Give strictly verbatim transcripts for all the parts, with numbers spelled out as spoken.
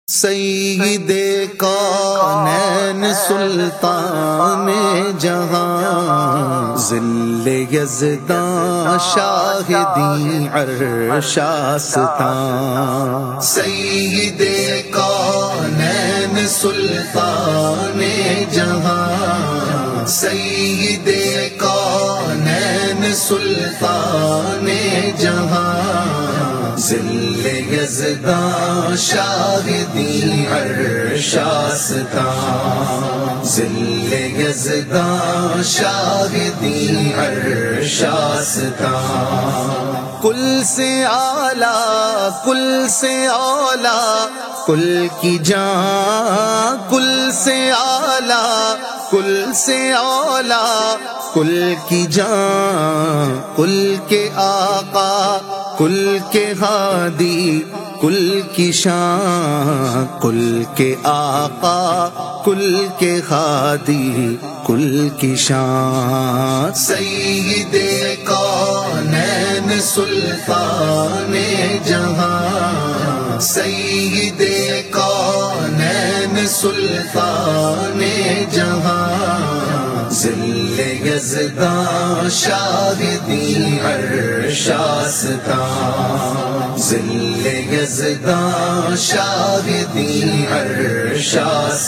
سید کونین سلطان جہاں ذل یزداں شاہدی عرش آستاں سید کونین سلطان جہاں سید کونین سلطان جہاں ذل یزداں شاہدی عرش آستاں ذل یزداں شاہدی عرش آستاں کل سے اعلیٰ کل سے اولیٰ کل کی جان کل سے اعلیٰ کل سے اولیٰ کل کی جان کل کے آقا کل کے ہادی کل کی شان کل کے آقا کل کے ہادی کل کی شان سید کونین سلطان جہاں سید کونین سلطان جہاں ذل یزداں شاہدی عرش آستاں ذل یزداں شاہدی عرش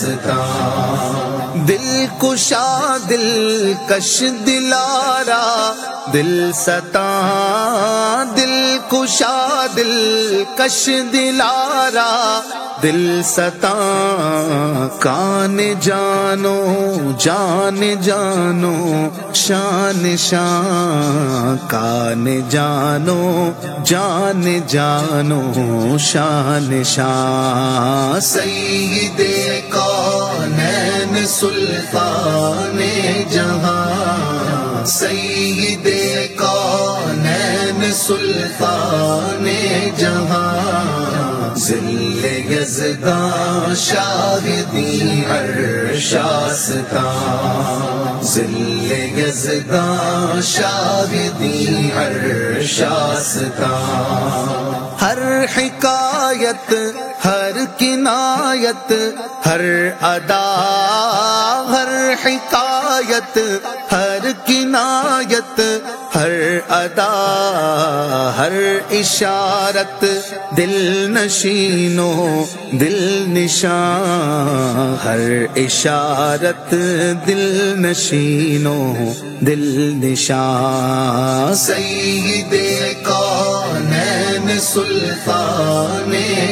آستاں دل کشا دل کش دلارا دل ستاں دل کشا دل کش دلارا دل ستاں کان جانو جان جانو شان شان کان جانو جان جانو شان شان سید کونین سلطان جہاں سید کونین سلطان جہاں ذل یزداں شاہدی عرش آستاں ذل یزداں شاہدی عرش آستاں ہر حکایت ہر کنایت ہر ادا ہر حکایت ہر کنایت ہر ادا ہر اشارت دل نشینو دل نشان ہر اشارت دل نشینو دل نشان سید کونین سلطان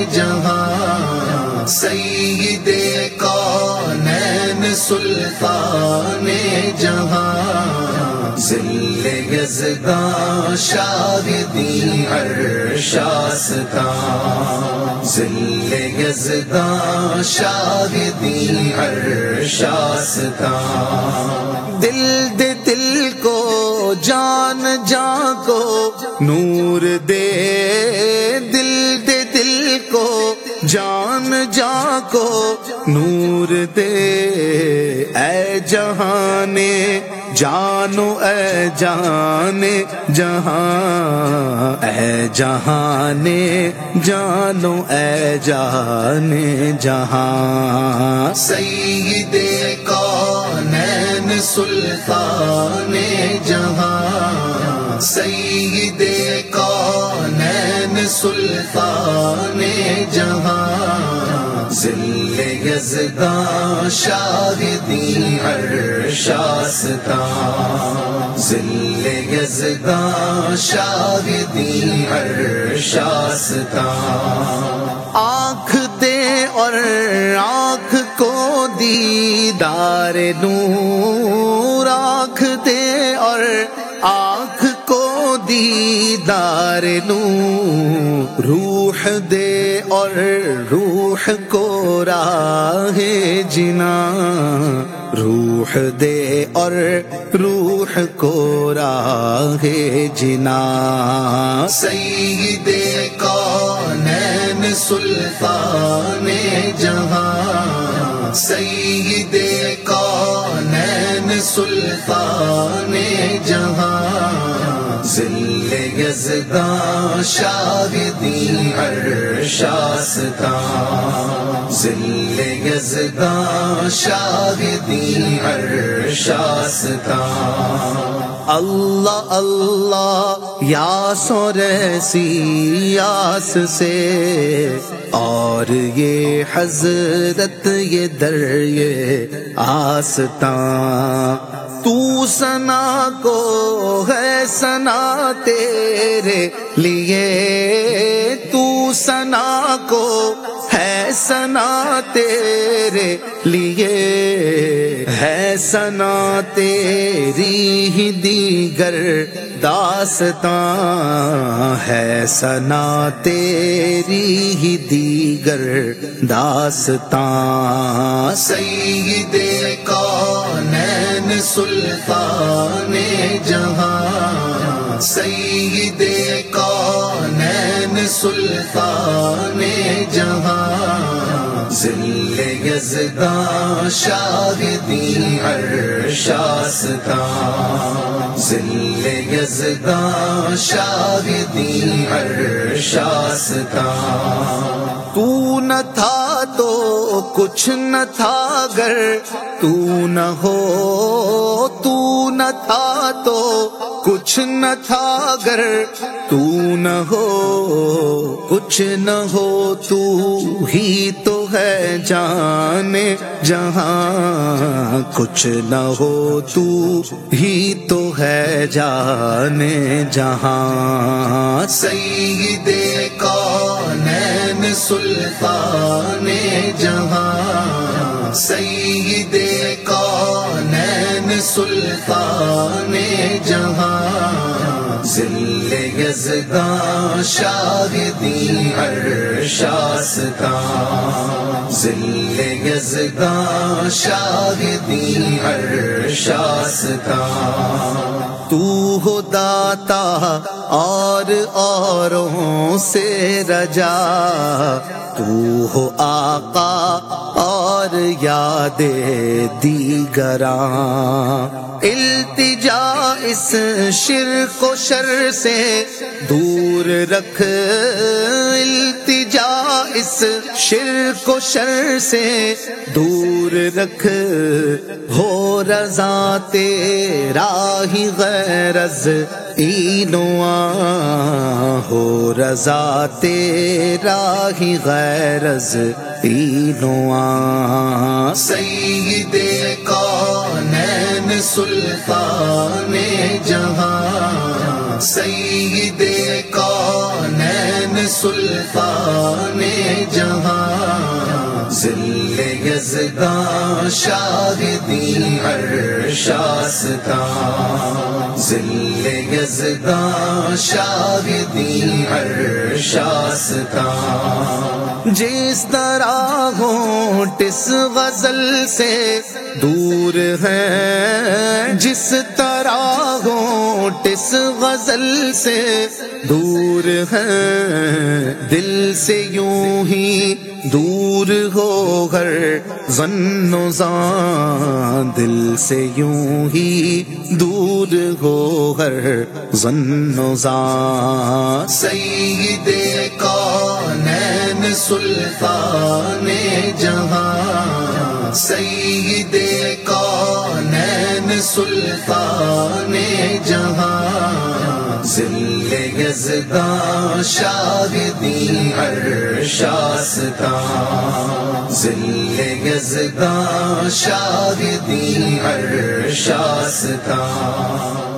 جہاں سید کونین سلطان جہاں ذل یزداں شاہدی عرش آستاں ذل یزداں شاہدی عرش آستاں دل دے دل کو جان جان کو نور دے دل دے دل کو جان جان کو نور دے اے جہانے جانو اے جان جہاں اے جہانے جانو اے جان جہاں سید کونین سلطان جہاں سید کونین سلطان جہاں ذل یزداں شاہدی عرش آستاں ذل یزداں شاہدی عرش آستاں آنکھ دے اور آنکھ کو دیدار نور آنکھ دے اور آنکھ کو دیدار نور روح دے اور روح کو راہ جنا روح دے اور روح کو راہ جنا سید کونین سلطان جہاں سید کونین سلطان جہاں ذل یزداں شاہدی عرش آستاں ذل یزداں شاہدی عرش آستاں اللہ اللہ یاس اور ایسی یاس سے اور یہ حضرت یہ در یہ آستاں تو ثنا کو ہے ثنا تیرے لیے تو ثنا کو ہے ثنا تیرے لیے ہے ثنا تیری ہی دیگر داستاں ہے ثنا تیری ہی دیگر داستاں سید کونین سلطان جہاں سید کونین سلطان جہاں ذل یزداں شاہدی عرش آستاں ذل یزداں شاہدی عرش آستاں تو نہ تھا تو کچھ نہ تھا گر تو نہ ہو تو نہ تھا تو کچھ نہ تھا گر تو نہ ہو کچھ نہ ہو تو ہی تو ہے جان جہاں کچھ نہ ہو تو ہی تو ہے جان جہاں سید کونین سلطان جہاں سید کونین سلطان جہاں ذل یزداں شاہدی عرش آستاں ذل یزداں شاہدی عرش آستاں تو ہو داتا اور اوروں سے رجا تو ہو آقا اور یاد دیگراں التجا اس شرک و شر سے دور رکھ التجا اس شرک و شر سے دور رکھ ہو رضا تیرا ہی غرض اینواں ہو رضا تیرا ہی غرض اینواں سید کونین سلطان جہاں سید کونین سلطان جہاں ذل یزداں شاہدی عرش آستاں ذل یزداں شاہدی عرش آستاں جس طرح ہونٹ اس غزل سے دور ہے جس طرح ہونٹ اس غزل سے دور ہے دل سے یوں ہی دور ہو ہر ظن و زان دل سے یوں ہی دور ہو ہر ظن و زان سید کونین سلطان جہاں سید کونین سلطان جہاں ذل یزداں شاہدی عرش آستاں ذل یزداں شاہدی عرش آستاں